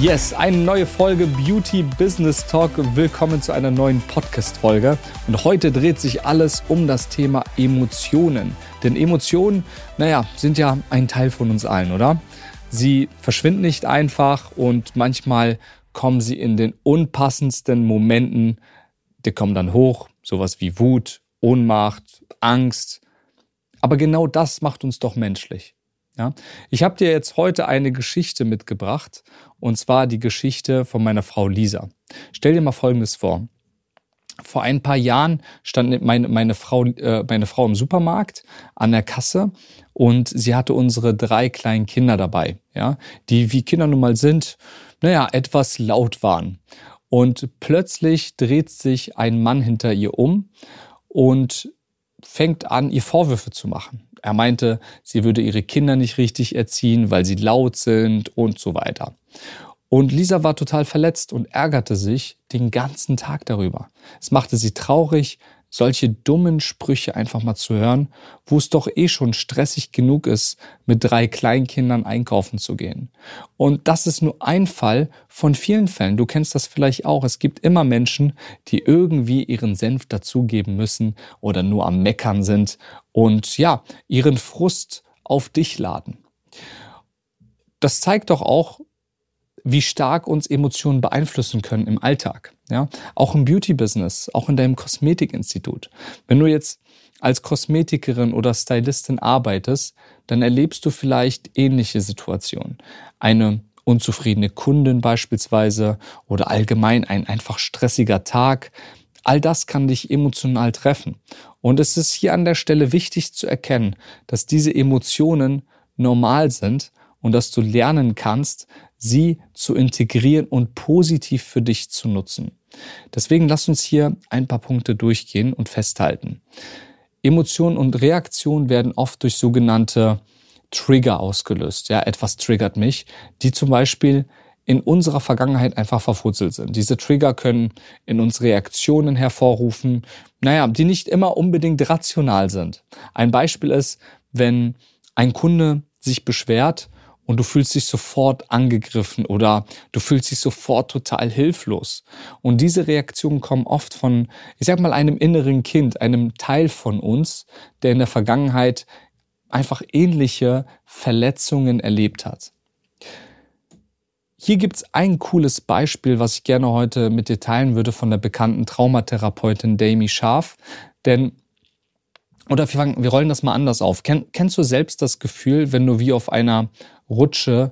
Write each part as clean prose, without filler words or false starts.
Yes, eine neue Folge Beauty Business Talk. Willkommen zu einer neuen Podcast-Folge. Und heute dreht sich alles um das Thema Emotionen. Denn Emotionen, sind ja ein Teil von uns allen, oder? Sie verschwinden nicht einfach und manchmal kommen sie in den unpassendsten Momenten. Die kommen dann hoch, sowas wie Wut, Ohnmacht, Angst. Aber genau das macht uns doch menschlich. Ja? Ich habe dir jetzt heute eine Geschichte mitgebracht, und zwar die Geschichte von meiner Frau Lisa. Stell dir mal Folgendes vor. Vor ein paar Jahren stand meine Frau im Supermarkt an der Kasse und sie hatte unsere 3 kleinen Kinder dabei, ja, die, wie Kinder nun mal sind, etwas laut waren. Und plötzlich dreht sich ein Mann hinter ihr um und fängt an, ihr Vorwürfe zu machen. Er meinte, sie würde ihre Kinder nicht richtig erziehen, weil sie laut sind und so weiter. Und Lisa war total verletzt und ärgerte sich den ganzen Tag darüber. Es machte sie traurig, solche dummen Sprüche einfach mal zu hören, wo es doch schon stressig genug ist, mit 3 Kleinkindern einkaufen zu gehen. Und das ist nur ein Fall von vielen Fällen. Du kennst das vielleicht auch. Es gibt immer Menschen, die irgendwie ihren Senf dazugeben müssen oder nur am Meckern sind und ihren Frust auf dich laden. Das zeigt doch auch, wie stark uns Emotionen beeinflussen können im Alltag. Ja? Auch im Beauty-Business, auch in deinem Kosmetikinstitut. Wenn du jetzt als Kosmetikerin oder Stylistin arbeitest, dann erlebst du vielleicht ähnliche Situationen. Eine unzufriedene Kundin beispielsweise oder allgemein ein einfach stressiger Tag. All das kann dich emotional treffen. Und es ist hier an der Stelle wichtig zu erkennen, dass diese Emotionen normal sind und dass du lernen kannst, sie zu integrieren und positiv für dich zu nutzen. Deswegen lass uns hier ein paar Punkte durchgehen und festhalten. Emotionen und Reaktionen werden oft durch sogenannte Trigger ausgelöst. Ja, etwas triggert mich, die zum Beispiel in unserer Vergangenheit einfach verwurzelt sind. Diese Trigger können in uns Reaktionen hervorrufen, die nicht immer unbedingt rational sind. Ein Beispiel ist, wenn ein Kunde sich beschwert und du fühlst dich sofort angegriffen oder du fühlst dich sofort total hilflos. Und diese Reaktionen kommen oft von, einem inneren Kind, einem Teil von uns, der in der Vergangenheit einfach ähnliche Verletzungen erlebt hat. Hier gibt's ein cooles Beispiel, was ich gerne heute mit dir teilen würde von der bekannten Traumatherapeutin Dami Scharf. Wir rollen das mal anders auf. Kennst du selbst das Gefühl, wenn du wie auf einer Rutsche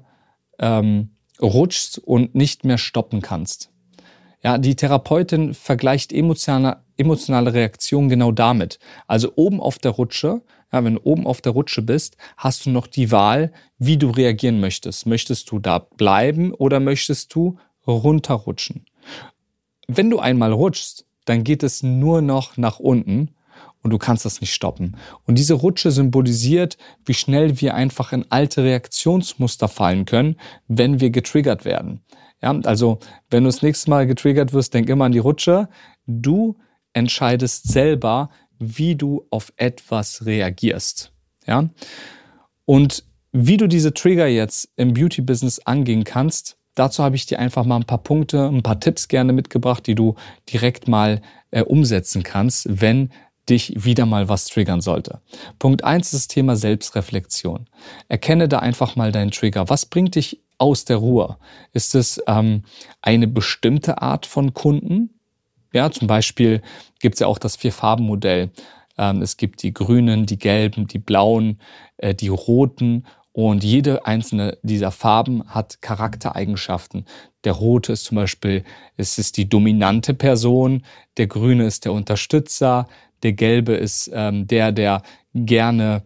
rutschst und nicht mehr stoppen kannst? Ja, die Therapeutin vergleicht emotionale Reaktionen genau damit. Also oben auf der Rutsche, wenn du oben auf der Rutsche bist, hast du noch die Wahl, wie du reagieren möchtest. Möchtest du da bleiben oder möchtest du runterrutschen? Wenn du einmal rutschst, dann geht es nur noch nach unten. Und du kannst das nicht stoppen. Und diese Rutsche symbolisiert, wie schnell wir einfach in alte Reaktionsmuster fallen können, wenn wir getriggert werden. Ja, also wenn du das nächste Mal getriggert wirst, denk immer an die Rutsche. Du entscheidest selber, wie du auf etwas reagierst. Ja? Und wie du diese Trigger jetzt im Beauty-Business angehen kannst, dazu habe ich dir einfach mal ein paar Punkte, ein paar Tipps gerne mitgebracht, die du direkt mal umsetzen kannst, wenn dich wieder mal was triggern sollte. Punkt 1 ist das Thema Selbstreflexion. Erkenne da einfach mal deinen Trigger. Was bringt dich aus der Ruhe? Ist es eine bestimmte Art von Kunden? Ja, zum Beispiel gibt es ja auch das 4-Farben-Modell. Es gibt die grünen, die gelben, die blauen, die roten. Und jede einzelne dieser Farben hat Charaktereigenschaften. Der rote ist zum Beispiel, es ist die dominante Person, der grüne ist der Unterstützer, der gelbe ist der gerne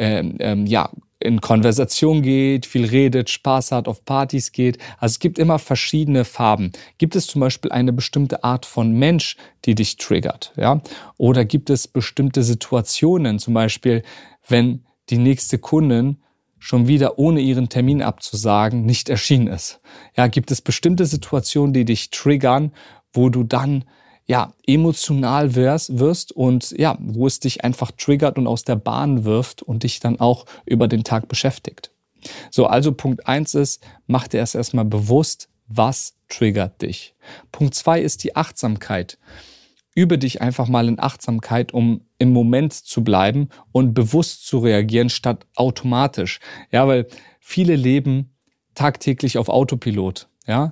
in Konversation geht, viel redet, Spaß hat, auf Partys geht. Also es gibt immer verschiedene Farben. Gibt es zum Beispiel eine bestimmte Art von Mensch, die dich triggert? Ja? Oder gibt es bestimmte Situationen, zum Beispiel, wenn die nächste Kundin schon wieder ohne ihren Termin abzusagen nicht erschienen ist? Ja, gibt es bestimmte Situationen, die dich triggern, wo du dann emotional wirst und wo es dich einfach triggert und aus der Bahn wirft und dich dann auch über den Tag beschäftigt. So, also Punkt 1 ist, mach dir erstmal bewusst, was triggert dich. Punkt 2 ist die Achtsamkeit. Übe dich einfach mal in Achtsamkeit, um im Moment zu bleiben und bewusst zu reagieren, statt automatisch. Ja, weil viele leben tagtäglich auf Autopilot. Ja,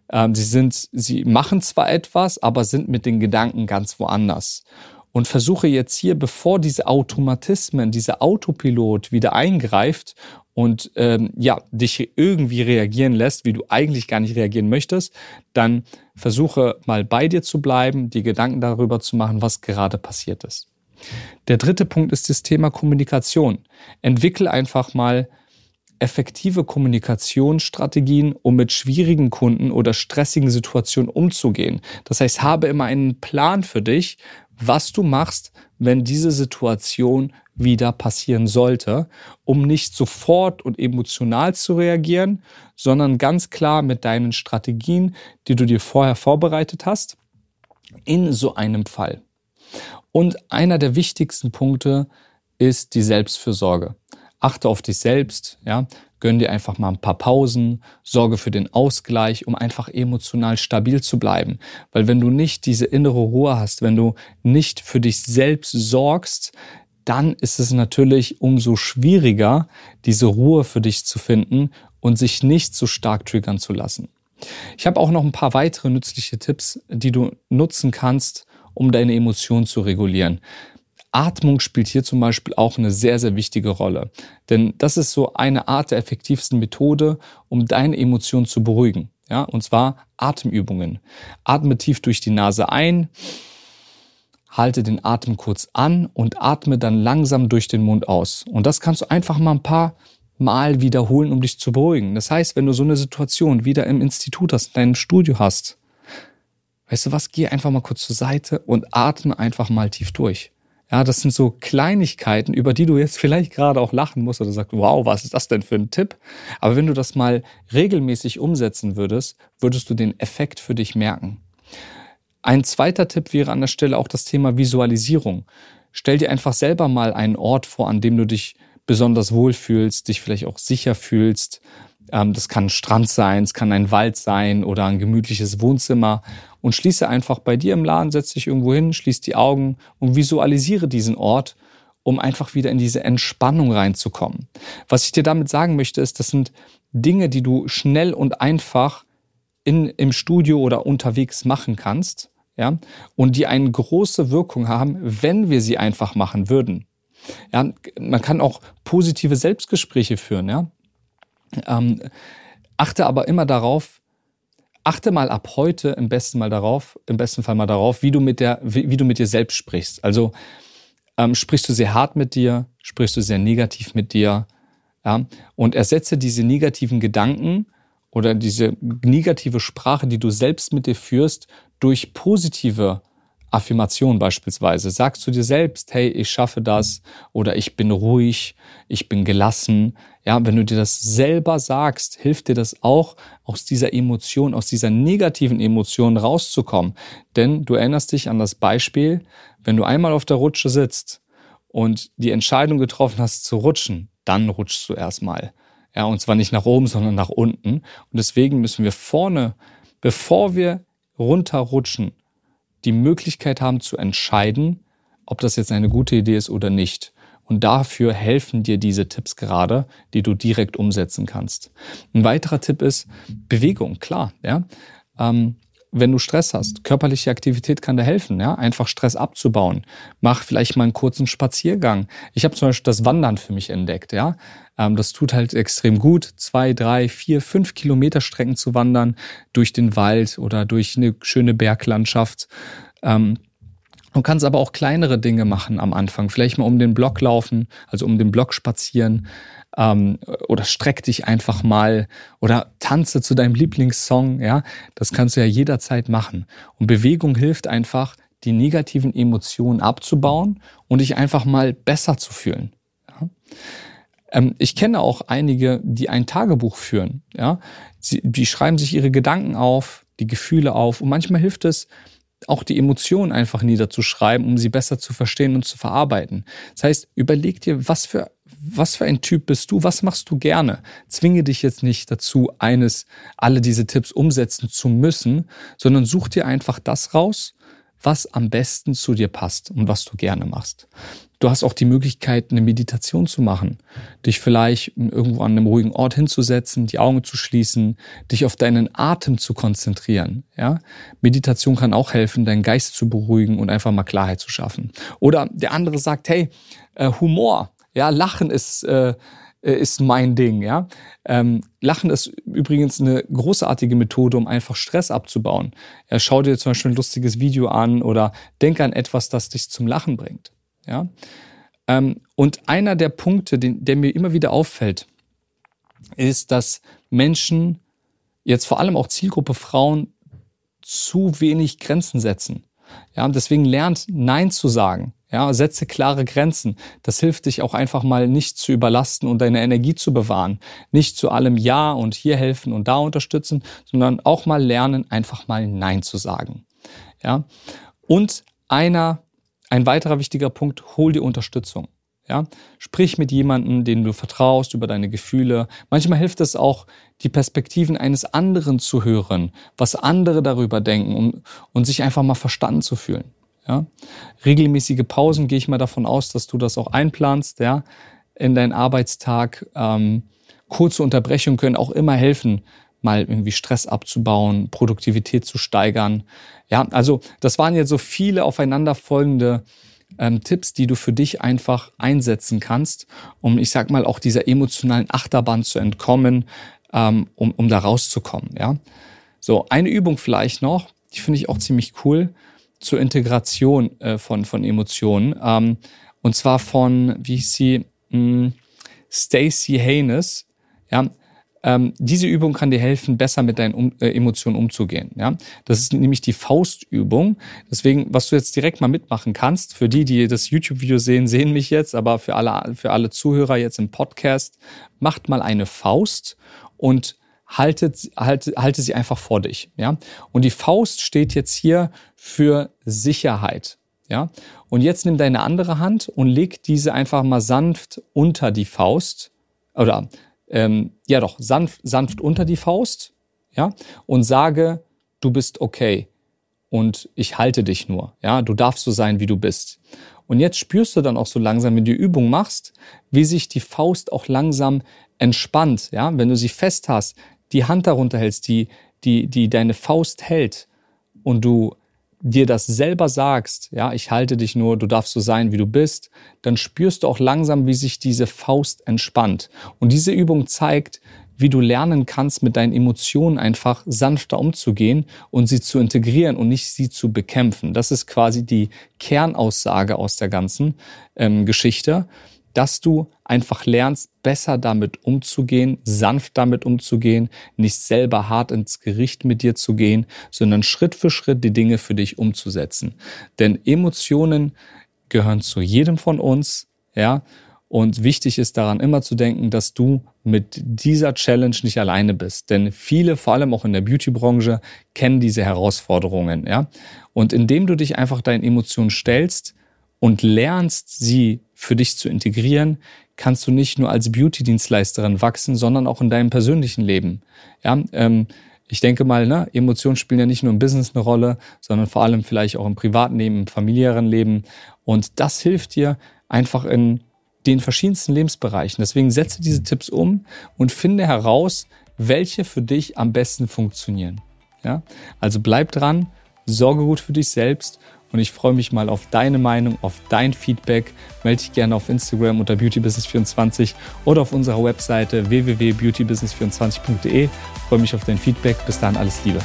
sie machen zwar etwas, aber sind mit den Gedanken ganz woanders. Und versuche jetzt hier, bevor diese Automatismen, dieser Autopilot wieder eingreift und dich irgendwie reagieren lässt, wie du eigentlich gar nicht reagieren möchtest, dann versuche mal bei dir zu bleiben, die Gedanken darüber zu machen, was gerade passiert ist. Der dritte Punkt ist das Thema Kommunikation. Entwickle einfach mal effektive Kommunikationsstrategien, um mit schwierigen Kunden oder stressigen Situationen umzugehen. Das heißt, habe immer einen Plan für dich, was du machst, wenn diese Situation wieder passieren sollte, um nicht sofort und emotional zu reagieren, sondern ganz klar mit deinen Strategien, die du dir vorher vorbereitet hast, in so einem Fall. Und einer der wichtigsten Punkte ist die Selbstfürsorge. Achte auf dich selbst, ja, gönn dir einfach mal ein paar Pausen, sorge für den Ausgleich, um einfach emotional stabil zu bleiben. Weil wenn du nicht diese innere Ruhe hast, wenn du nicht für dich selbst sorgst, dann ist es natürlich umso schwieriger, diese Ruhe für dich zu finden und sich nicht so stark triggern zu lassen. Ich habe auch noch ein paar weitere nützliche Tipps, die du nutzen kannst, um deine Emotionen zu regulieren. Atmung spielt hier zum Beispiel auch eine sehr, sehr wichtige Rolle. Denn das ist so eine Art der effektivsten Methode, um deine Emotionen zu beruhigen. Ja, und zwar Atemübungen. Atme tief durch die Nase ein, halte den Atem kurz an und atme dann langsam durch den Mund aus. Und das kannst du einfach mal ein paar Mal wiederholen, um dich zu beruhigen. Das heißt, wenn du so eine Situation wieder im Institut hast, in deinem Studio hast, weißt du was, geh einfach mal kurz zur Seite und atme einfach mal tief durch. Ja, das sind so Kleinigkeiten, über die du jetzt vielleicht gerade auch lachen musst oder sagst, wow, was ist das denn für ein Tipp? Aber wenn du das mal regelmäßig umsetzen würdest, würdest du den Effekt für dich merken. Ein zweiter Tipp wäre an der Stelle auch das Thema Visualisierung. Stell dir einfach selber mal einen Ort vor, an dem du dich besonders wohlfühlst, dich vielleicht auch sicher fühlst. Das kann ein Strand sein, es kann ein Wald sein oder ein gemütliches Wohnzimmer. Und schließe einfach bei dir im Laden, setz dich irgendwo hin, schließ die Augen und visualisiere diesen Ort, um einfach wieder in diese Entspannung reinzukommen. Was ich dir damit sagen möchte, ist, das sind Dinge, die du schnell und einfach im Studio oder unterwegs machen kannst, ja, und die eine große Wirkung haben, wenn wir sie einfach machen würden. Ja, man kann auch positive Selbstgespräche führen, ja. Achte aber immer darauf, achte mal ab heute im besten Fall mal darauf, wie du mit dir selbst sprichst. Also sprichst du sehr hart mit dir, sprichst du sehr negativ mit dir, ja? Und ersetze diese negativen Gedanken oder diese negative Sprache, die du selbst mit dir führst, durch positive Affirmation beispielsweise. Sagst du dir selbst, hey, ich schaffe das oder ich bin ruhig, ich bin gelassen. Ja, wenn du dir das selber sagst, hilft dir das auch, aus dieser Emotion, aus dieser negativen Emotion rauszukommen. Denn du erinnerst dich an das Beispiel, wenn du einmal auf der Rutsche sitzt und die Entscheidung getroffen hast zu rutschen, dann rutschst du erstmal. Ja, und zwar nicht nach oben, sondern nach unten. Und deswegen müssen wir vorne, bevor wir runterrutschen, die Möglichkeit haben zu entscheiden, ob das jetzt eine gute Idee ist oder nicht. Und dafür helfen dir diese Tipps gerade, die du direkt umsetzen kannst. Ein weiterer Tipp ist Bewegung, klar. Ja? Wenn du Stress hast, körperliche Aktivität kann dir helfen, ja? Einfach Stress abzubauen. Mach vielleicht mal einen kurzen Spaziergang. Ich habe zum Beispiel das Wandern für mich entdeckt. Ja? Das tut halt extrem gut, 2, 3, 4, 5 Kilometer Strecken zu wandern durch den Wald oder durch eine schöne Berglandschaft. Du kannst aber auch kleinere Dinge machen am Anfang. Vielleicht mal um den Block laufen, also um den Block spazieren. Oder streck dich einfach mal oder tanze zu deinem Lieblingssong. Ja, das kannst du ja jederzeit machen. Und Bewegung hilft einfach, die negativen Emotionen abzubauen und dich einfach mal besser zu fühlen. Ja? Ich kenne auch einige, die ein Tagebuch führen. Ja? Die schreiben sich ihre Gedanken auf, die Gefühle auf. Und manchmal hilft es, auch die Emotionen einfach niederzuschreiben, um sie besser zu verstehen und zu verarbeiten. Das heißt, überleg dir, was für was für ein Typ bist du? Was machst du gerne? Zwinge dich jetzt nicht dazu, alle diese Tipps umsetzen zu müssen, sondern such dir einfach das raus, was am besten zu dir passt und was du gerne machst. Du hast auch die Möglichkeit, eine Meditation zu machen, dich vielleicht irgendwo an einem ruhigen Ort hinzusetzen, die Augen zu schließen, dich auf deinen Atem zu konzentrieren. Ja? Meditation kann auch helfen, deinen Geist zu beruhigen und einfach mal Klarheit zu schaffen. Oder der andere sagt, hey, Humor, ja, Lachen ist mein Ding. Ja? Lachen ist übrigens eine großartige Methode, um einfach Stress abzubauen. Ja, schau dir zum Beispiel ein lustiges Video an oder denk an etwas, das dich zum Lachen bringt. Ja? Und einer der Punkte, der mir immer wieder auffällt, ist, dass Menschen, jetzt vor allem auch Zielgruppe Frauen, zu wenig Grenzen setzen. Ja, und deswegen lernt Nein zu sagen. Ja, setze klare Grenzen. Das hilft dich auch einfach mal nicht zu überlasten und deine Energie zu bewahren. Nicht zu allem Ja und hier helfen und da unterstützen, sondern auch mal lernen, einfach mal Nein zu sagen. Ja, und ein weiterer wichtiger Punkt, hol dir Unterstützung. Ja? Sprich mit jemandem, dem du vertraust, über deine Gefühle. Manchmal hilft es auch, die Perspektiven eines anderen zu hören, was andere darüber denken und sich einfach mal verstanden zu fühlen. Ja? Regelmäßige Pausen, gehe ich mal davon aus, dass du das auch einplanst, ja? In deinen Arbeitstag. Kurze Unterbrechungen können auch immer helfen, mal irgendwie Stress abzubauen, Produktivität zu steigern. Ja, also das waren jetzt so viele aufeinanderfolgende Tipps, die du für dich einfach einsetzen kannst, um, ich sag mal, auch dieser emotionalen Achterbahn zu entkommen, um da rauszukommen. Ja, so eine Übung vielleicht noch, die finde ich auch ziemlich cool, zur Integration von Emotionen. Und zwar von, wie hieß sie, Stacey Haynes. Ja, diese Übung kann dir helfen, besser mit deinen Emotionen umzugehen. Ja? Das ist nämlich die Faustübung. Deswegen, was du jetzt direkt mal mitmachen kannst, für die das YouTube-Video sehen mich jetzt, aber für alle Zuhörer jetzt im Podcast, macht mal eine Faust und halte sie einfach vor dich. Ja? Und die Faust steht jetzt hier für Sicherheit. Ja? Und jetzt nimm deine andere Hand und leg diese einfach mal sanft unter die Faust oder sanft unter die Faust, ja, und sage, du bist okay und ich halte dich nur, ja, du darfst so sein, wie du bist. Und jetzt spürst du dann auch so langsam, wenn du die Übung machst, wie sich die Faust auch langsam entspannt, ja, wenn du sie fest hast, die Hand darunter hältst, die deine Faust hält und du dir das selber sagst, ja, ich halte dich nur, du darfst so sein, wie du bist, dann spürst du auch langsam, wie sich diese Faust entspannt. Und diese Übung zeigt, wie du lernen kannst, mit deinen Emotionen einfach sanfter umzugehen und sie zu integrieren und nicht sie zu bekämpfen. Das ist quasi die Kernaussage aus der ganzen Geschichte, dass du einfach lernst, besser damit umzugehen, sanft damit umzugehen, nicht selber hart ins Gericht mit dir zu gehen, sondern Schritt für Schritt die Dinge für dich umzusetzen. Denn Emotionen gehören zu jedem von uns, ja, und wichtig ist daran immer zu denken, dass du mit dieser Challenge nicht alleine bist. Denn viele, vor allem auch in der Beauty-Branche, kennen diese Herausforderungen, ja. Und indem du dich einfach deinen Emotionen stellst und lernst, sie für dich zu integrieren, kannst du nicht nur als Beauty-Dienstleisterin wachsen, sondern auch in deinem persönlichen Leben. Ja, ich denke mal, Emotionen spielen ja nicht nur im Business eine Rolle, sondern vor allem vielleicht auch im privaten Leben, im familiären Leben. Und das hilft dir einfach in den verschiedensten Lebensbereichen. Deswegen setze diese Tipps um und finde heraus, welche für dich am besten funktionieren. Ja? Also bleib dran, sorge gut für dich selbst. Und ich freue mich mal auf deine Meinung, auf dein Feedback. Melde dich gerne auf Instagram unter beautybusiness24 oder auf unserer Webseite www.beautybusiness24.de. Ich freue mich auf dein Feedback. Bis dahin alles Liebe.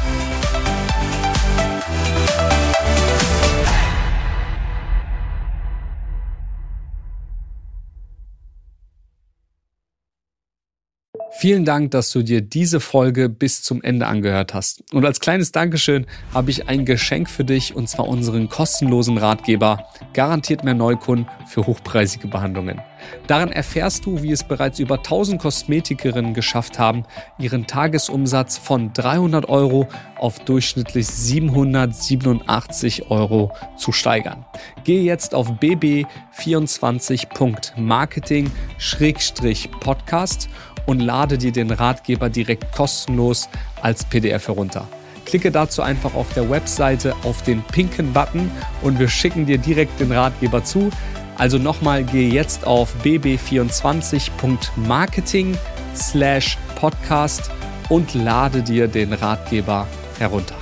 Vielen Dank, dass du dir diese Folge bis zum Ende angehört hast. Und als kleines Dankeschön habe ich ein Geschenk für dich, und zwar unseren kostenlosen Ratgeber Garantiert mehr Neukunden für hochpreisige Behandlungen. Darin erfährst du, wie es bereits über 1000 Kosmetikerinnen geschafft haben, ihren Tagesumsatz von 300 € auf durchschnittlich 787 € zu steigern. Gehe jetzt auf bb24.marketing/podcast und lade dir den Ratgeber direkt kostenlos als PDF herunter. Klicke dazu einfach auf der Webseite auf den pinken Button und wir schicken dir direkt den Ratgeber zu. Also nochmal, gehe jetzt auf bb24.marketing/podcast und lade dir den Ratgeber herunter.